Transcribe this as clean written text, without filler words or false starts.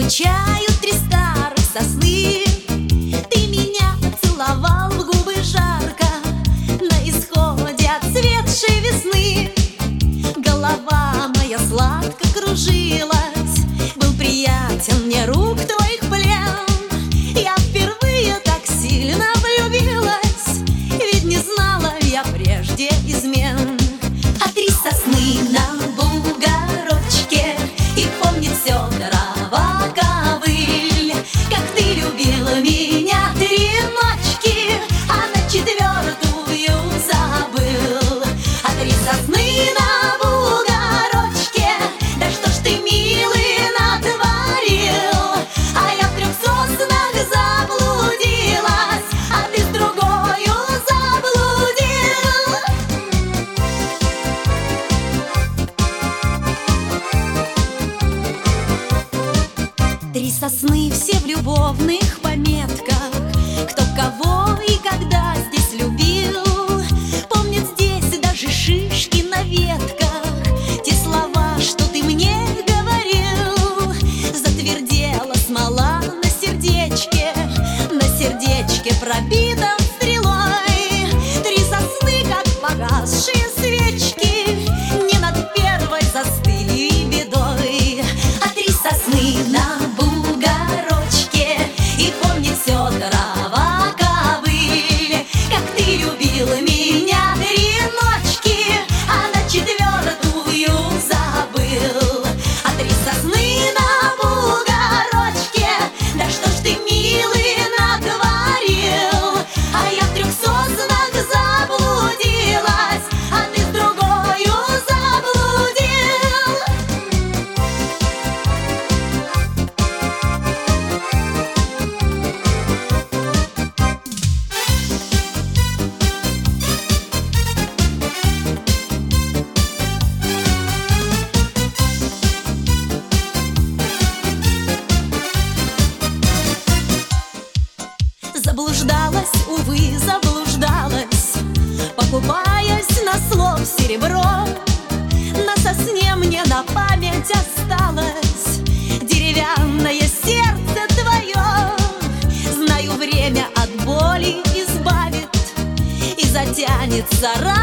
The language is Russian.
Звучают три старых сосны. Ты меня целовал в губы жарко на исходе отцветшей весны. Голова моя сладко кружилась, был приятен мне рук твоих плен. Я впервые так сильно влюбилась, ведь не знала я прежде измен. А три сосны на бугорочке, и помнит все трава ковыль. Как ты любила меня 3 ночки, а на 4-ю забыл. А три сосны на бугорочке, да что ж ты, милый, натворил? А я в 3 соснах заблудилась, а ты с другою заблудил. 3 сосны все в любовных пометках, кто кого и когда здесь любил. Помнят здесь даже шишки на ветках, те слова, что ты мне говорил. Затвердела смола на сердечке пробитом стрелой. 3 сосны, как погасшие свечки, не над первой застыли бедой. А 3 сосны на бугорочке, и помнит все трава ковыль. Как ты любила меня 3 ночки, а на 4-ю забыл. А 3 сосны на бугорочке, да что ж ты, милый, натворил? А я в 3 соснах заблудилась, а ты с другою заблудил. Заблуждалась, увы, заблуждалась, покупаясь на слов серебро. На сосне мне на память осталось деревянное сердце твое. Знаю, время от боли избавит, и затянется рана.